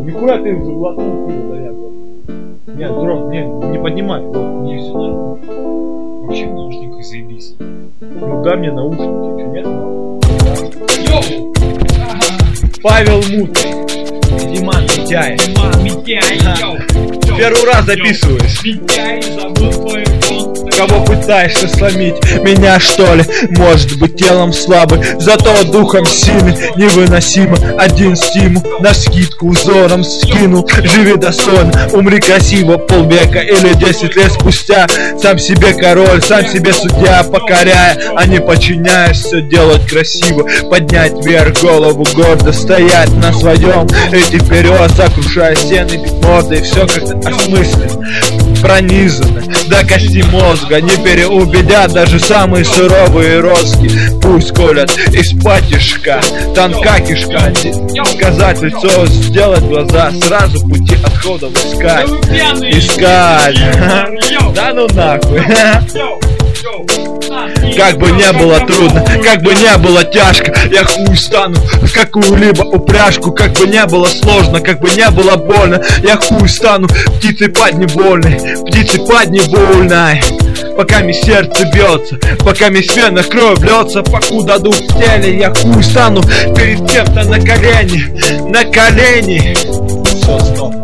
Нихуя ты заглотнул пиво, да, я. Нет, Дрон, не поднимай. Мне все нормально. Вообще в наушниках заебись. Ну дай мне наушники, нет? Йоу! Павел Мутный. Диман Митяев. Диман Митяев, йоу! Первый раз записываюсь. Митяй, забыл твой фон. Кого пытаешься сломить? Меня что ли? Может быть телом слабый, зато духом сильный. Невыносимо, один стимул на скидку узором скинул. Живи достойно, умри красиво. Полвека или 10 лет спустя. Сам себе король, сам себе судья. Покоряя, а не подчиняясь, все делать красиво. Поднять вверх голову, гордо стоять на своем. Идти вперед, сокрушая стены, бить мордой. Все как-то осмысленно, пронизано до кости мозга. Не переубедят даже самые суровые розги. Пусть колят из патишка, тонка кишка. Сказать лицо, сделать глаза, сразу пути отходов искать. Искать. Да ну нахуй. Как бы не было трудно, как бы не было тяжко, я хуй стану в какую-либо упряжку. Как бы не было сложно, как бы не было больно, я хуй стану птицей подневольной, птицей подневольной. Пока ми сердце бьется, пока ми в венах кровь льется, покуда дух в теле, я хуй стану перед кем-то на колени, на колени. Все, стоп.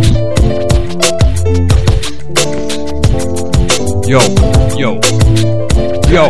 Йоу, йоу, йоу.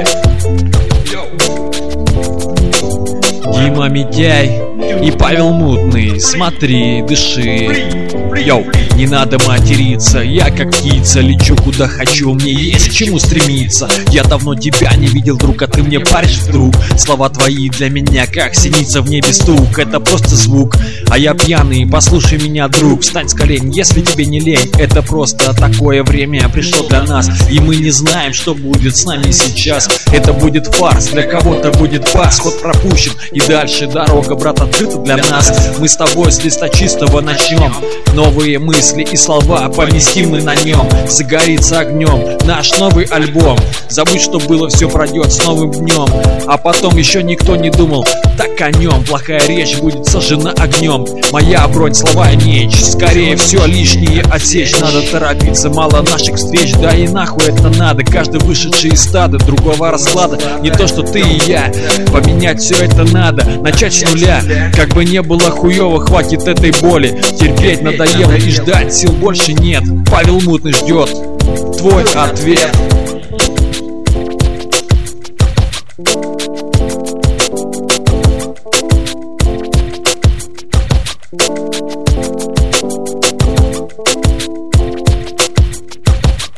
Дима Митяй и Павел Мутный, смотри, дыши. Йоу, не надо материться, я как птица лечу куда хочу, мне есть к чему стремиться. Я давно тебя не видел, друг, а ты мне паришь вдруг. Слова твои для меня как синица в небе стук, это просто звук, а я пьяный, послушай меня, друг. Встань с колен, если тебе не лень, это просто такое время пришло для нас. И мы не знаем, что будет с нами сейчас. Это будет фарс, для кого-то будет пас. Ход пропущен, и дальше дорога, брат, открыта для нас. Мы с тобой с листа чистого начнем. Новые мысли и слова поместим мы на нем. Загорится огнем наш новый альбом. Забудь, что было, все пройдет с новым днем. А потом еще никто не думал так о нем. Плохая речь будет сожжена огнем. Моя бронь, слова и меч. Скорее все лишнее отсечь. Надо торопиться, мало наших встреч. Да и нахуй это надо. Каждый вышедший из стада другого расклада. Не то, что ты и я. Поменять все это надо, начать с нуля. Как бы не было хуево, хватит этой боли. Терпеть надоело и ждать сил больше нет. Павел Мутный ждет твой ответ.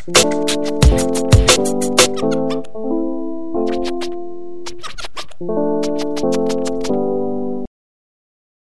You